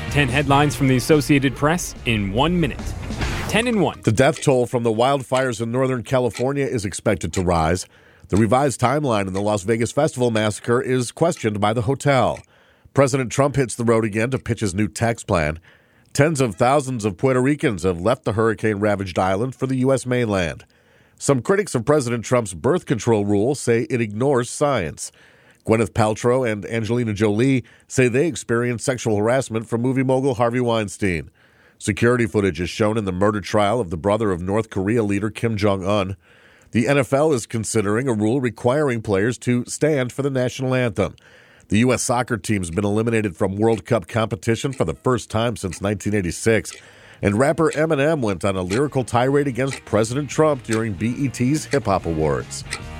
10 headlines from the Associated Press in 1 minute. 10 in 1. The death toll from the wildfires in Northern California is expected to rise. The revised timeline in the Las Vegas Festival massacre is questioned by the hotel. President Trump hits the road again to pitch his new tax plan. Tens of thousands of Puerto Ricans have left the hurricane-ravaged island for the U.S. mainland. Some critics of President Trump's birth control rule say it ignores science. Gwyneth Paltrow and Angelina Jolie say they experienced sexual harassment from movie mogul Harvey Weinstein. Security footage is shown in the murder trial of the brother of North Korea leader Kim Jong-un. The NFL is considering a rule requiring players to stand for the national anthem. The U.S. soccer team's been eliminated from World Cup competition for the first time since 1986. And rapper Eminem went on a lyrical tirade against President Trump during BET's Hip Hop Awards.